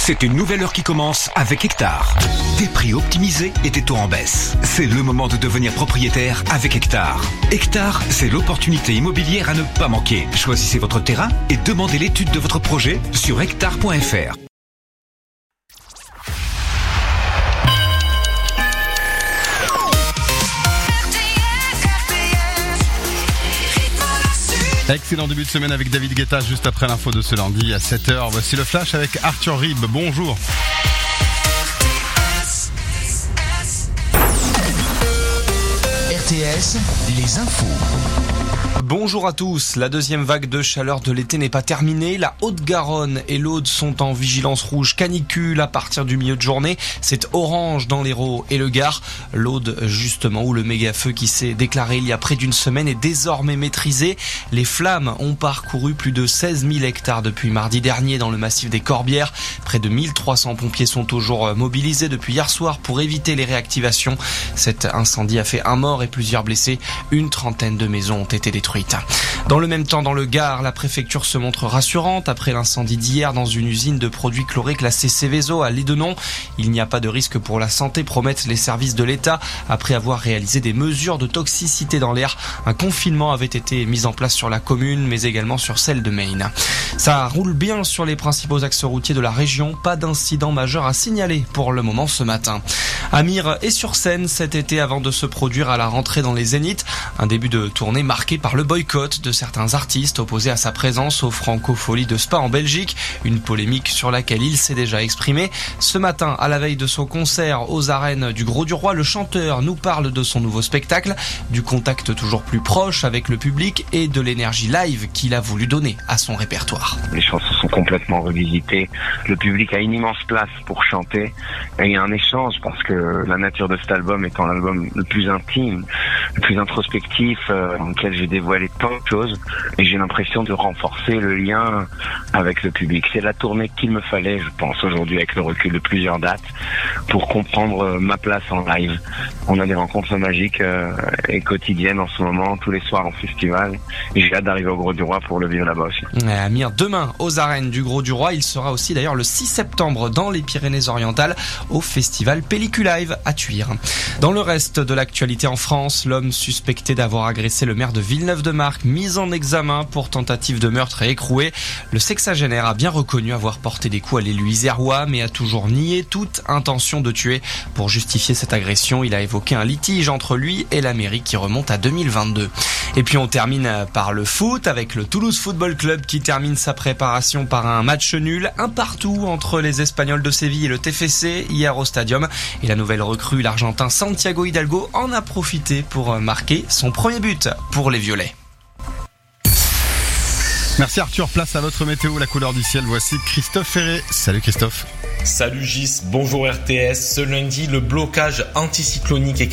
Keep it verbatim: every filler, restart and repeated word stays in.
C'est une nouvelle heure qui commence avec Hectare. Des prix optimisés et des taux en baisse. C'est le moment de devenir propriétaire avec Hectare. Hectare, c'est l'opportunité immobilière à ne pas manquer. Choisissez votre terrain et demandez l'étude de votre projet sur hectare point f r. Excellent début de semaine avec David Guetta juste après l'info de ce lundi à sept heures. Voici le flash avec Arthur Rib. Bonjour. R T S, les infos. Bonjour à tous. La deuxième vague de chaleur de l'été n'est pas terminée. La Haute-Garonne et l'Aude sont en vigilance rouge canicule à partir du milieu de journée. C'est orange dans l'Hérault et le Gard. L'Aude, justement, où le méga-feu qui s'est déclaré il y a près d'une semaine est désormais maîtrisé. Les flammes ont parcouru plus de seize mille hectares depuis mardi dernier dans le massif des Corbières. Près de mille trois cents pompiers sont toujours mobilisés depuis hier soir pour éviter les réactivations. Cet incendie a fait un mort et plusieurs blessés. Une trentaine de maisons ont été détruites. Dans le même temps, dans le Gard, la préfecture se montre rassurante après l'incendie d'hier dans une usine de produits chlorés classée Céveso à Lédenon. Il n'y a pas de risque pour la santé, promettent les services de l'État. Après avoir réalisé des mesures de toxicité dans l'air, un confinement avait été mis en place sur la commune, mais également sur celle de Maine. Ça roule bien sur les principaux axes routiers de la région. Pas d'incident majeur à signaler pour le moment ce matin. À Mire et sur Seine cet été avant de se produire à la rentrée dans les Zéniths. Un début de tournée marqué par le boycott de certains artistes opposés à sa présence aux Francofolies de Spa en Belgique. Une polémique sur laquelle il s'est déjà exprimé. Ce matin, à la veille de son concert aux arènes du Grau-du-Roi, le chanteur nous parle de son nouveau spectacle, du contact toujours plus proche avec le public et de l'énergie live qu'il a voulu donner à son répertoire. Les chansons sont complètement revisitées. Le public a une immense place pour chanter. Et il y a un échange parce que la nature de cet album étant l'album le plus intime, le plus introspectif, euh, dans lequel j'ai dévoilé tant de choses et j'ai l'impression de renforcer le lien avec le public. C'est la tournée qu'il me fallait, je pense, aujourd'hui avec le recul de plusieurs dates pour comprendre ma place en live. On a des rencontres magiques euh, et quotidiennes en ce moment, tous les soirs en festival et j'ai hâte d'arriver au Grau-du-Roi pour le vivre là-bas aussi. À Mire demain aux arènes du Grau-du-Roi, il sera aussi d'ailleurs le six septembre dans les Pyrénées-Orientales au festival Pelliculive à Thuir. Dans le reste de l'actualité en France, l'homme suspecté d'avoir agressé le maire de Villeneuve-de-Marcq, mis en examen pour tentative de meurtre et écroué. Le sexagénaire a bien reconnu avoir porté des coups à l'élu isérois, mais a toujours nié toute intention de tuer. Pour justifier cette agression, il a évoqué un litige entre lui et la mairie qui remonte à deux mille vingt-deux. Et puis on termine par le foot avec le Toulouse Football Club qui termine sa préparation par un match nul, un partout entre les Espagnols de Séville et le T F C hier au Stadium. Et la nouvelle recrue, l'Argentin Santiago Hidalgo, en a profité pour marquer son premier but pour les Violets. Merci Arthur, place à votre météo, la couleur du ciel. Voici Christophe Ferré. Salut Christophe. Salut Gis, bonjour R T S. Ce lundi, le blocage anticyclonique est